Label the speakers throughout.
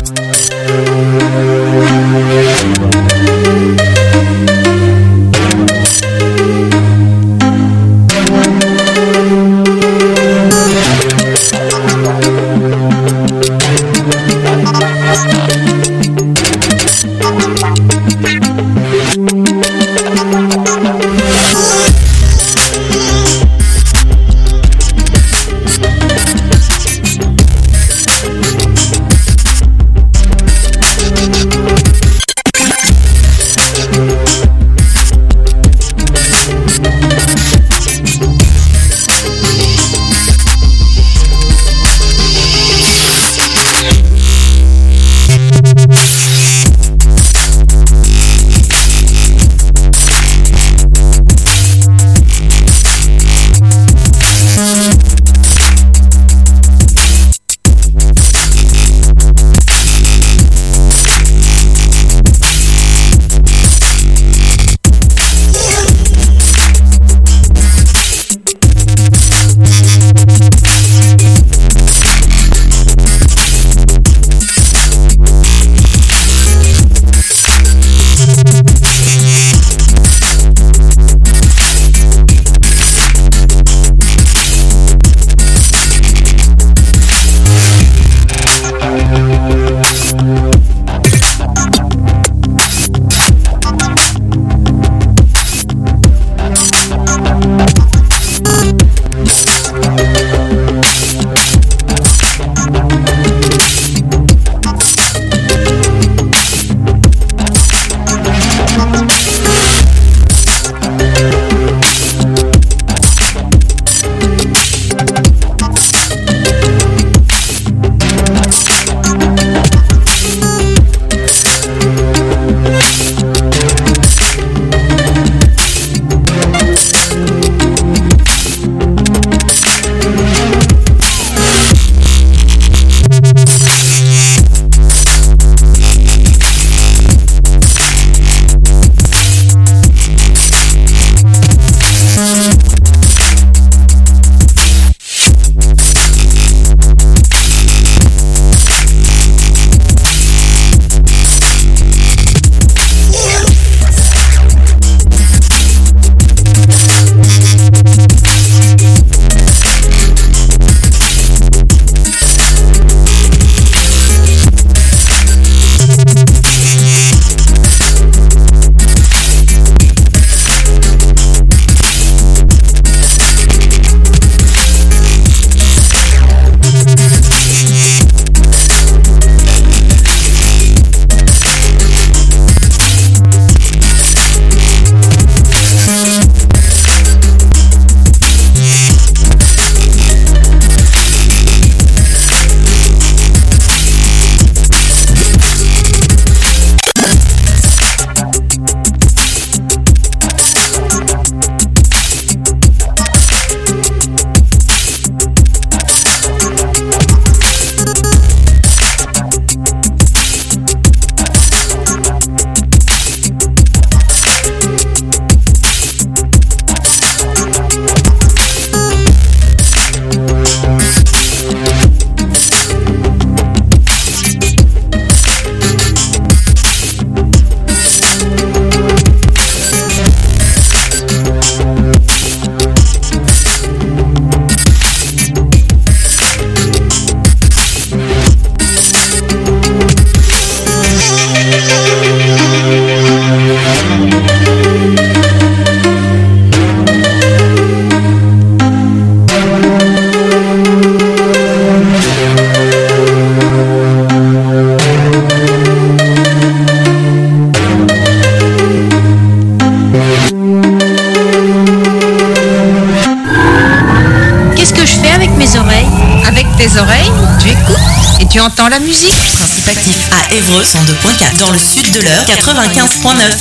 Speaker 1: tes oreilles, tu écoutes et tu entends la musique.
Speaker 2: Principe actif à Évreux 102.4, dans le sud de l'Eure 95.9.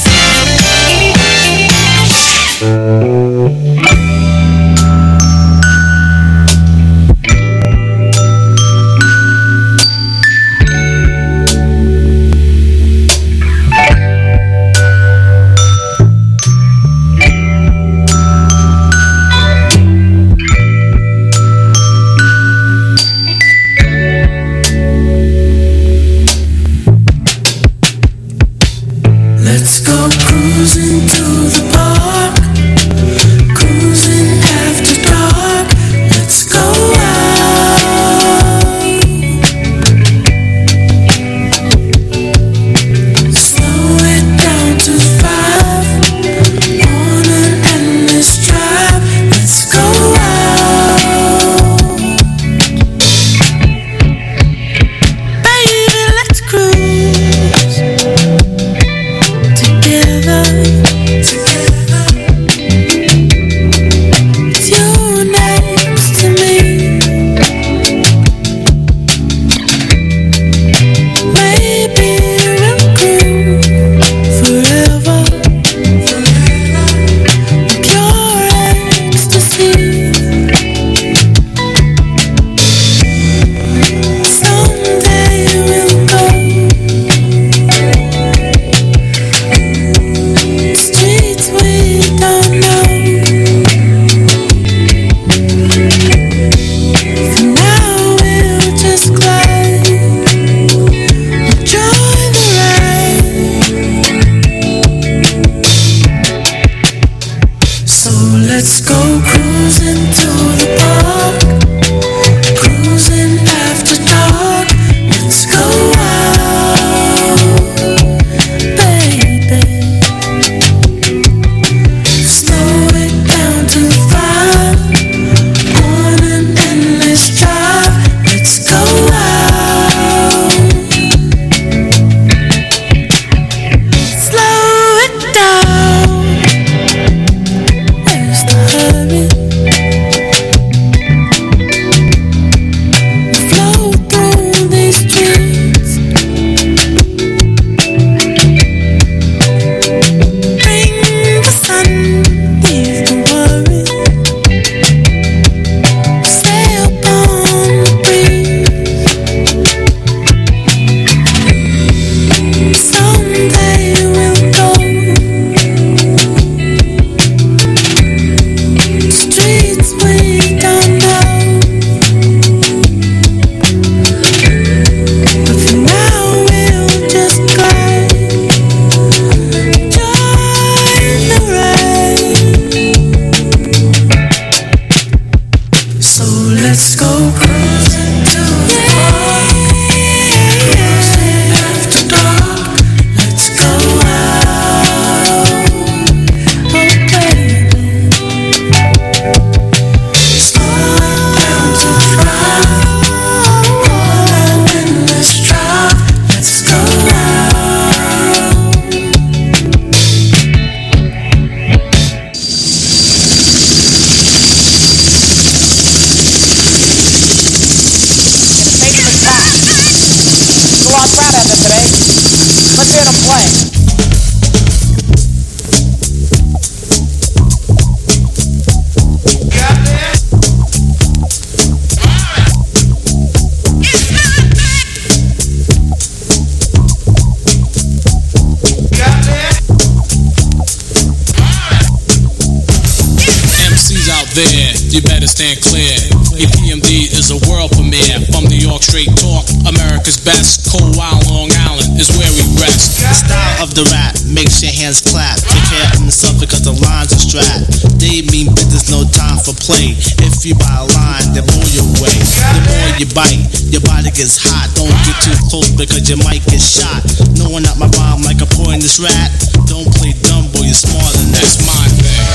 Speaker 3: you better stand clear. EPMD is a world premiere. From New York, straight talk, America's best. Cold Wild Long Island is where we rest.
Speaker 4: The style of the rap makes your hands clap. Take care of yourself because the lines are strapped. They mean business, no time for play. If you buy a line, they blow you away. The more you bite, your body gets hot. Don't get too close because you might get shot. Knowing out my rhyme like a poisonous rat. Don't play dumb, boy, you're smarter than that.
Speaker 3: That's my thing.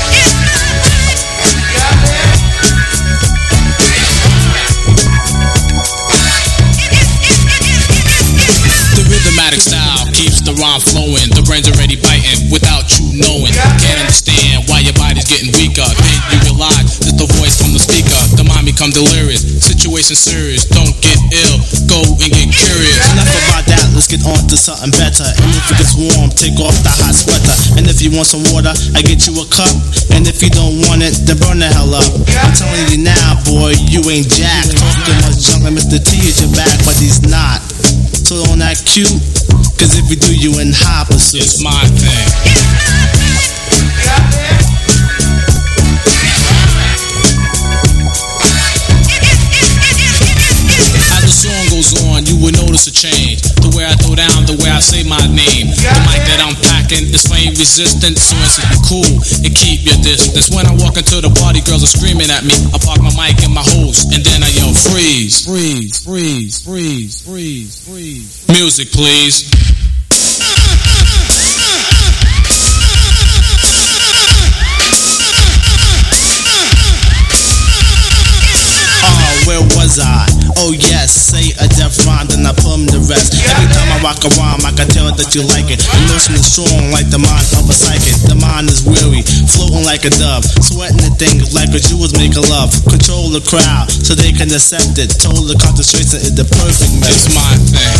Speaker 3: The rhythmatic style keeps the rhyme flowing. The brain's already biting without you knowing. Can't understand why your body's getting weaker. Then you realize it's the voice from the speaker. The mind become delirious. Situation serious. Don't get ill. Go and get curious.
Speaker 4: Enough about that. Let's get on to something better. And if it gets warm, take off the hot sweater. And if you want some water, I get you a cup. And if you don't want it, then burn the hell up. I'm telling you now, boy, you ain't jack. Talking much junk like Mr. T is your back, but he's not. So don't act cute, cause if you do, you in high pursuit.
Speaker 3: It's my thing. As the song goes on, you will notice a change. The way I throw down, the way I say my name. The mic that I'm packing is flame resistant, so it's be cool and keep your distance. When I walk into the party, girls are screaming at me. I park my mic in my hose, and then I yell, freeze, freeze, freeze, freeze, freeze, freeze. Music, please.
Speaker 4: Where was I? Oh yes, say a deaf rhyme, then I put 'em the rest. Every time I rock a rhyme, I can tell that you like it. The notion is strong like the mind of a psychic. The mind is weary, floating like a dove. Sweating the things like a Jew was making love. Control the crowd so they can accept it. Total concentration is the perfect method.
Speaker 3: It's my thing.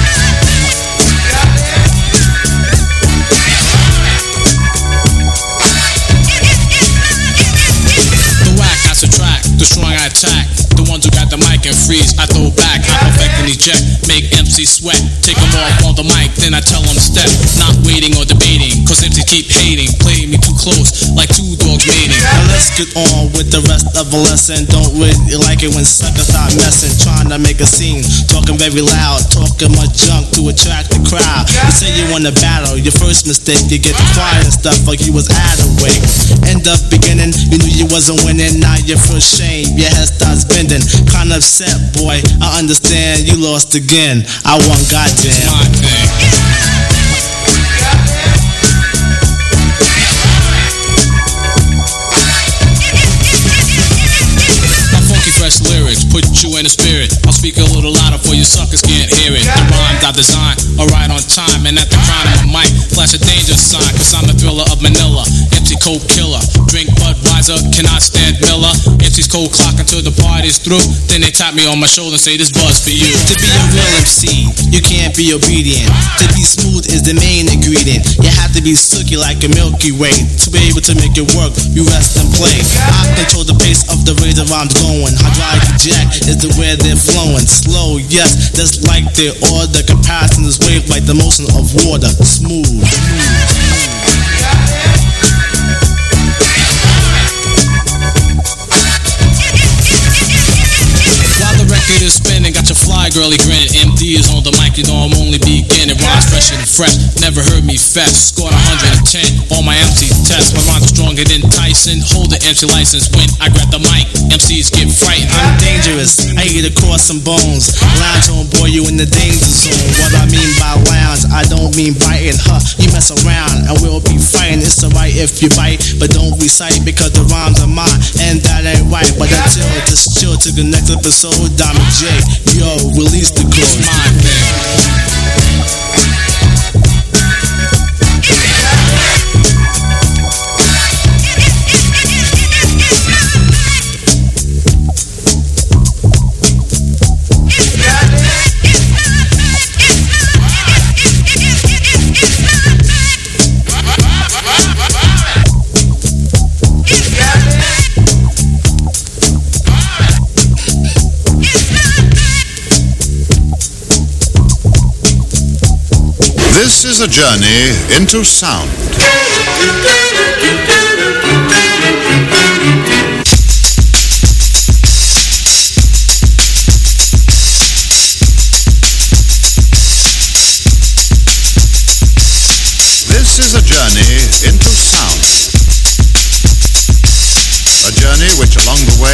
Speaker 3: The strong I attack, the ones who got the mic and freeze, I throw back, I perfect and eject, make MCs sweat, take them off on the mic, then I tell them step, not waiting or debating, cause MCs keep hating, playing me too close, like two dogs mating.
Speaker 4: Now let's get on with the rest of the lesson, don't really like it when suckers start messing, trying to make a scene, talking very loud, talking much junk to attract the crowd. You say you want to battle, your first mistake, you get quiet and stuff like you was out of wake. End up beginning, you knew you wasn't winning, now you're first shame. Your head starts bending, kinda upset, boy. I understand you lost again. I won, goddamn.
Speaker 3: My thing. My funky fresh lyrics put you in the spirit. I'll speak a little louder for you suckers can't hear it. The rhymes I design are right on time, and at the crown of my mic, flash a danger sign, cause I'm the thriller of Manila. MC Cold Killer, drink Budweiser, cannot stand Miller. MC's cold clock until the party's through. Then they tap me on my shoulder and say this buzz for you.
Speaker 4: To be a real MC, you can't be obedient. To be smooth is the main ingredient. You have to be silky like a Milky Way. To be able to make it work, you rest and play. I control the pace of the way the rhyme's going. Hydraulic eject is the way they're flowing. Slow, yes, just like the order. Comparison is wave like the motion of water. Smooth.
Speaker 3: Record is spinning, got your fly girly grin. MD is on the mic, you know I'm only beginning. Rhymes fresher than fresh, never heard me fest. Scored 110 on my MC test. My rhymes are stronger than Tyson. Hold the MC license when I grab the mic. MCs get frightened.
Speaker 4: I'm dangerous, I eat across some bones. Lounge on, boy, you in the danger zone. What I mean by lounge, I don't mean biting. You mess around and we'll be fighting. It's alright if you bite, but don't recite because the rhymes are mine. And that ain't right, but until just chill to the next episode. Diamond J, yo, release the code.
Speaker 3: It's my thing.
Speaker 5: This is a journey into sound.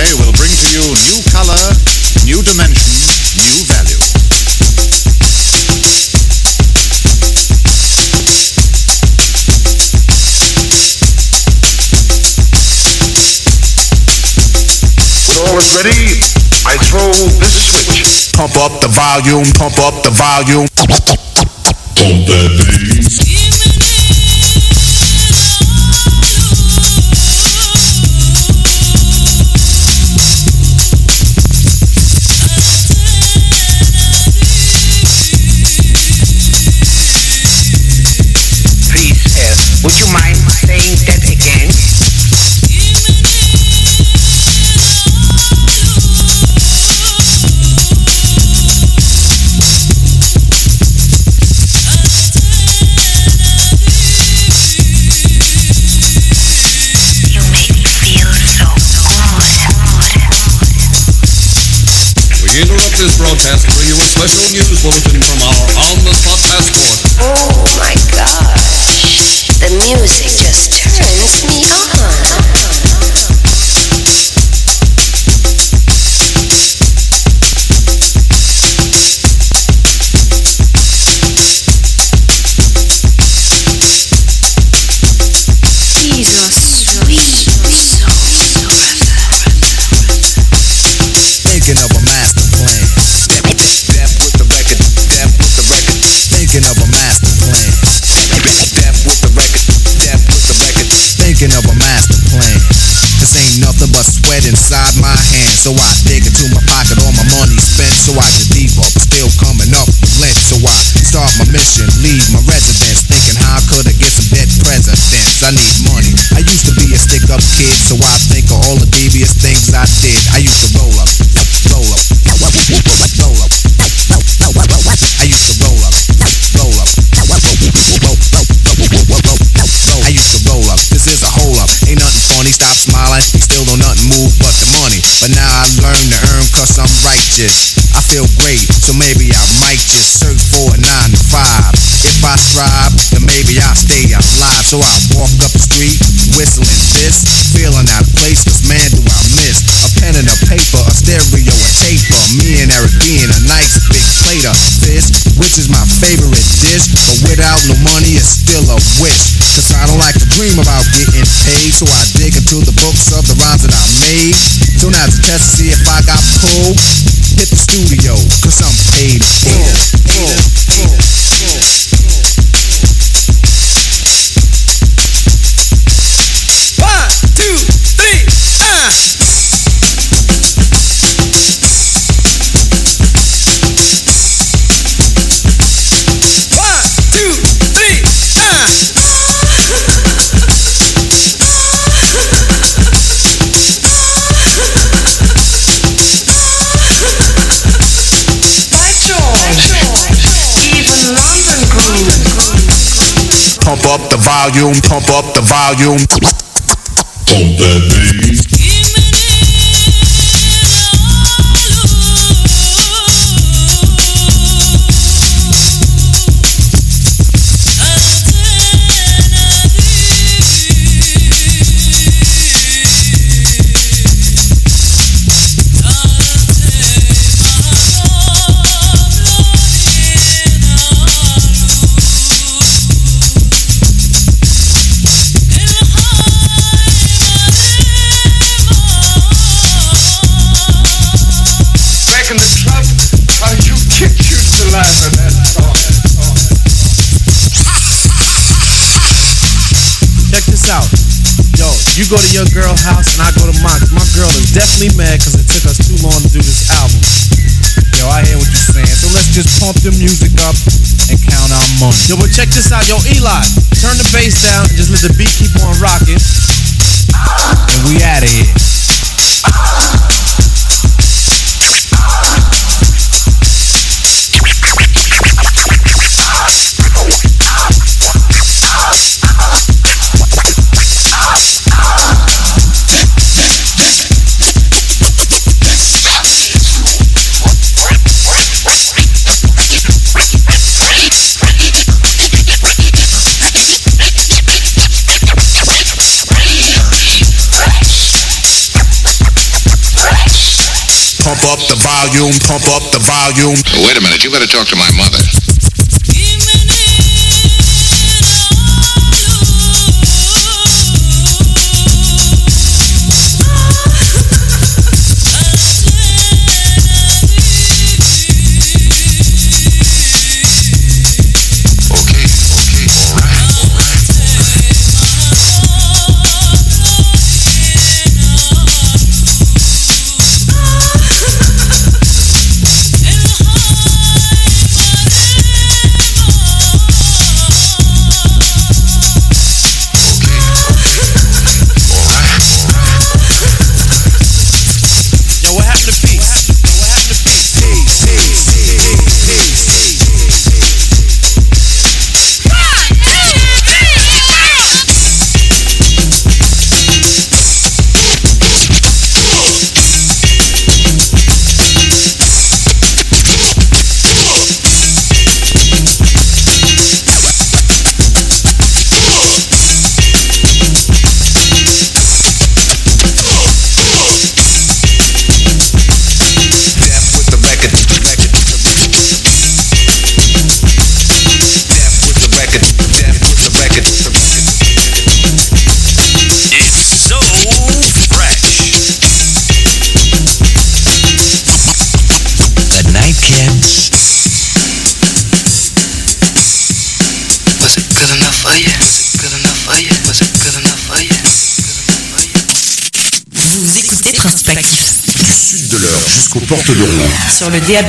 Speaker 5: journey will bring to you new color, new dimension, new value.
Speaker 6: When all is ready, I throw this switch.
Speaker 7: Pump up the volume, pump up the volume.
Speaker 8: Pump that bass.
Speaker 6: Please, would you mind saying that again?
Speaker 8: We interrupt this broadcast to bring you a special news bulletin from our on-the-spot passport.
Speaker 9: Oh my gosh, the music just turns me on. These are sweet souls.
Speaker 7: Thinking of a master plan. Death with the record. Death with the record. Thinking of a master plan. Death with the record. Death with the record. Thinking of a master plan. This ain't nothing but sweat inside my hands. So I dig into my pocket, all my money spent. So I get deeper, but still coming up with lint. So I start my mission, leave my residence, thinking how could I get some dead presidents? I need money. I used to be a stick-up kid, so I think of all the devious things I did. I used to roll up, roll up, roll up, roll up. I used to roll up, roll up, I used to roll up. This is a hole up. Ain't nothing funny. Stop smiling. Still don't nothing move but the money. But now I learn to earn cause I'm righteous. I feel great, so maybe I might just search for a 9 to 5. If I strive, then maybe I'll stay alive. So I walk up the street, whistling this, feeling out of place, cause man do I miss a pen and a paper, a stereo, a taper. Me and Eric being a nice big plate of fish, which is my favorite dish. But without no money, it's still a wish. Cause I don't like to dream about getting paid, so I dig into the books of the rhymes that I made. So now to test to see if I got pulled, hit the studio, cause I'm paid full.
Speaker 10: One, two, three, One, two, three, By George, even London grew.
Speaker 7: Pump up the volume, pump up the volume.
Speaker 8: Pump that bass.
Speaker 4: You go to your girl house and I go to mine. Cause my girl is definitely mad cause it took us too long to do this album. Yo, I hear what you're saying. So let's just pump the music up and count our money. Yo, but check this out. Yo, Eli, turn the bass down and just let the beat keep on rocking. And we out of here.
Speaker 7: volume, pump up the volume.
Speaker 5: Wait a minute, you better talk to my mother.
Speaker 11: Jusqu'aux portes de Rouen.
Speaker 2: Sur le DAB+.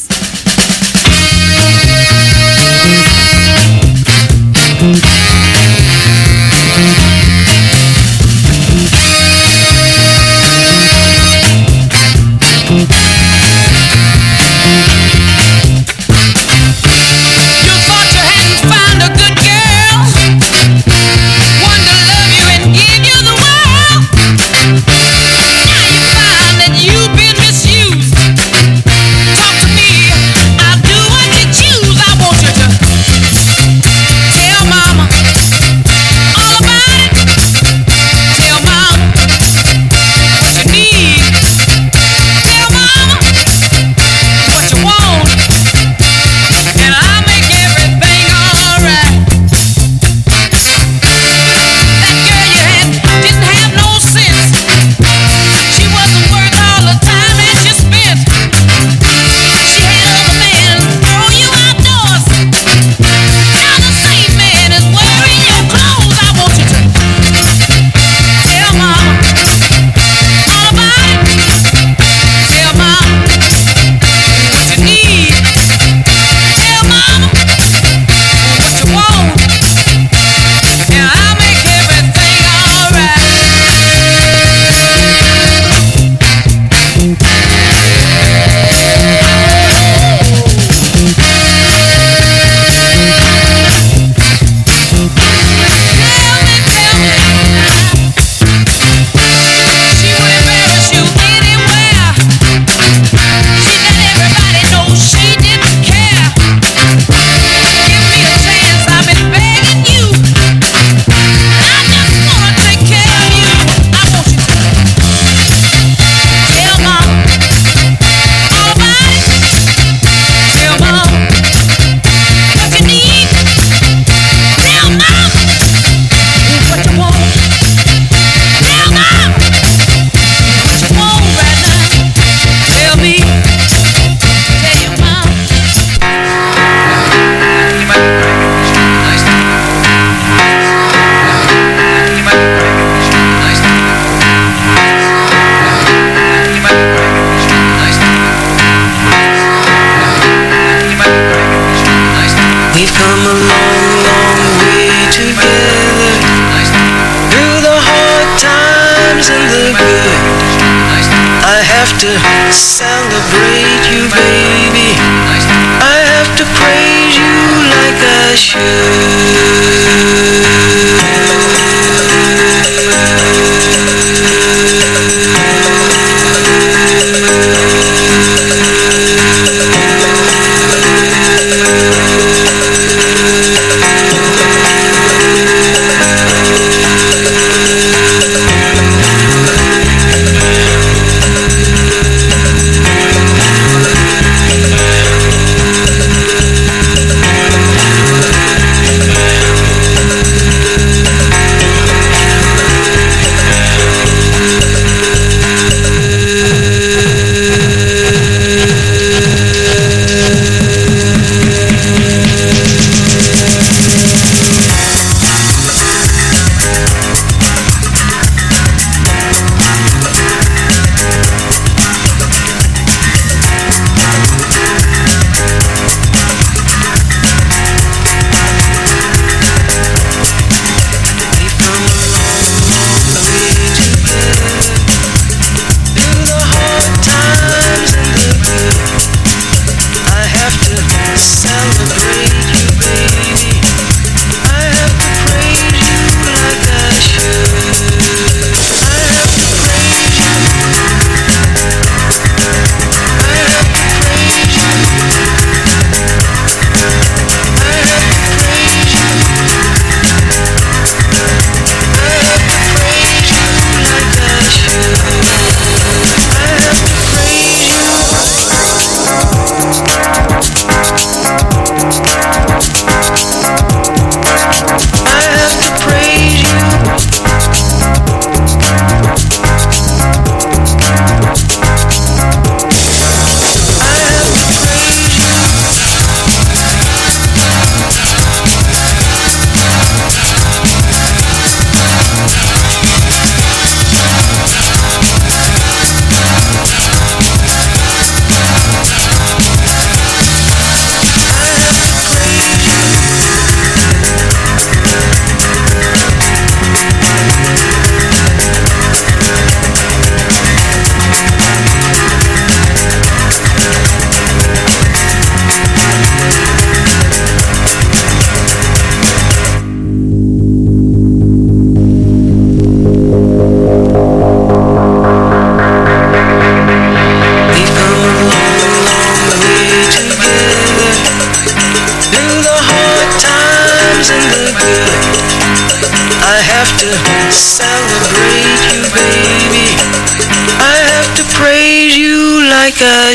Speaker 10: Celebrate you, baby. I have to praise you like I should. times and the good. I have to celebrate you, baby. I have to praise you like I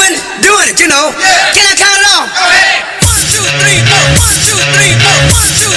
Speaker 12: Can I count it off? 1, 2, 3, 4. 1, 2, 3, 4. 1, 2,